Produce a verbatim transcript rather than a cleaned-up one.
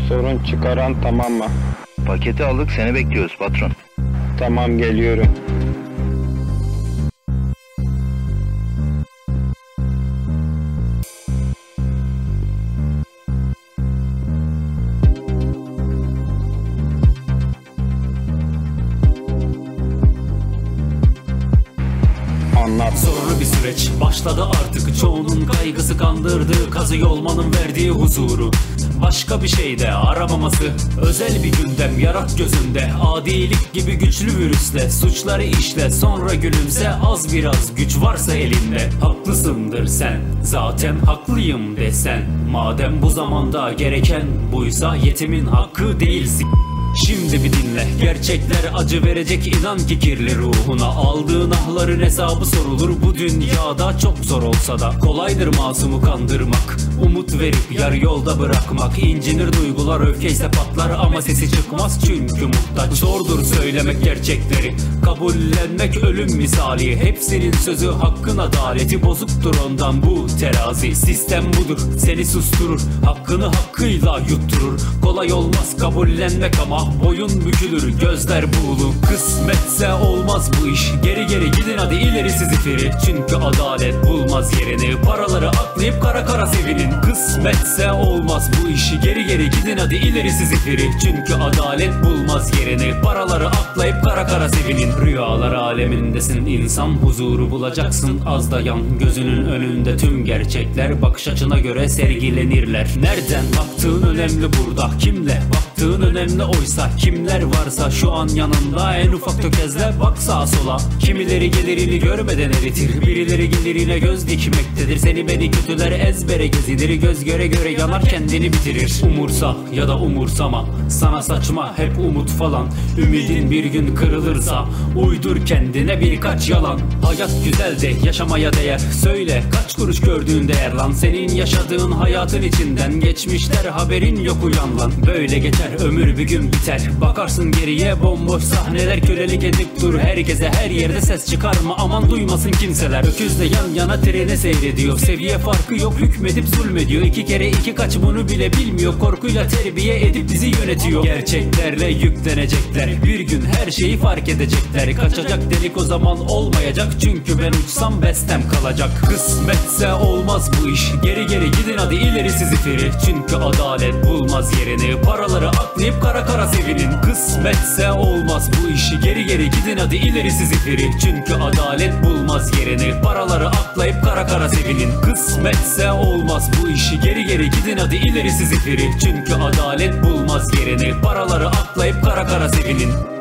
Sorun çıkaran tamam mı? Paketi aldık, seni bekliyoruz patron. Tamam, geliyorum. Anlat. Zorlu bir süreç başladı artık. Çoğunun kaygısı kandırdığı kazı olmanın verdiği huzuru. Başka bir şeyde aramaması. Özel bir gündem yarat gözünde. Adilik gibi güçlü virüsle suçları işle, sonra gülümse. Az biraz güç varsa elinde. Haklısındır sen, zaten haklıyım desen. Madem bu zamanda gereken buysa, yetimin hakkı değilsin. Şimdi bir dinle, gerçekler acı verecek, inan ki kirli ruhuna. Aldığın ahların hesabı sorulur. Bu dünyada çok zor olsa da kolaydır masumu kandırmak. Umut verip yarı yolda bırakmak. İncinir duygular, öfkeyse patlar ama sesi çıkmaz çünkü muhtaç. Zordur söylemek gerçekleri, kabullenmek ölüm misali. Hepsinin sözü hakkın adaleti, bozuktur ondan bu terazi. Sistem budur, seni susturur, hakkını hakkıyla yutturur. Kolay olmaz kabullenmek ama boyun bükülür, gözler buğulu. Kısmetse olmaz bu iş, geri geri gidin hadi ilerisi zifiri. Çünkü adalet bulmaz yerini, paraları aklayıp kara kara sevinin. Kısmetse olmaz bu iş, geri geri gidin hadi ilerisi zifiri. Çünkü adalet bulmaz yerini, paraları aklayıp kara kara sevinin. Rüyalar alemindesin insan, huzuru bulacaksın, az dayan. Gözünün önünde tüm gerçekler bakış açına göre sergilenirler. Nereden baktığın önemli burada, kimle baktığın önemli oysa. Kimler varsa şu an yanında, en ufak tökezle bak sağa sola. Kimileri gelirini görmeden eritir, birileri gelirine göz dikmektedir. Seni beni kötüler ezbere gezilir, göz göre göre yanar kendini bitirir. Umursa ya da umursama, sana saçma hep umut falan. Ümidin bir gün kırılırsa uydur kendine birkaç yalan. Hayat güzel de yaşamaya değer, söyle kaç kuruş gördüğün değer lan. Senin yaşadığın hayatın içinden geçmişler, haberin yok uyan lan. Böyle geçer ömür, bir gün biter. Bakarsın geriye bomboş sahneler, kölelik edip dur herkese, her yerde ses çıkarma aman duymasın kimseler. Öküzle yan yana trene seyrediyor, seviye farkı yok hükmedip zulmediyor. İki kere iki kaç bunu bile bilmiyor, korkuyla terbiye edip bizi yönetiyor. Gerçeklerle yüklenecekler, bir gün her şeyi fark edecekler. Kaçacak delik o zaman olmayacak, çünkü ben uçsam bestem kalacak. Kısmetse olmaz bu iş, geri geri gidin hadi ilerisi zifiri. Çünkü adalet bulmaz yerini, paraları aklayıp kara kara sevinin. Kısmetse olmaz bu işi, geri geri gidin hadi ilerisi zifiri. Çünkü adalet bulmaz yerini, paraları aklayıp kara kara sevinin. Kısmetse olmaz bu işi, geri geri gidin hadi ilerisi zifiri. Çünkü adalet bulmaz yerini, paraları aklayıp kara kara sevinin.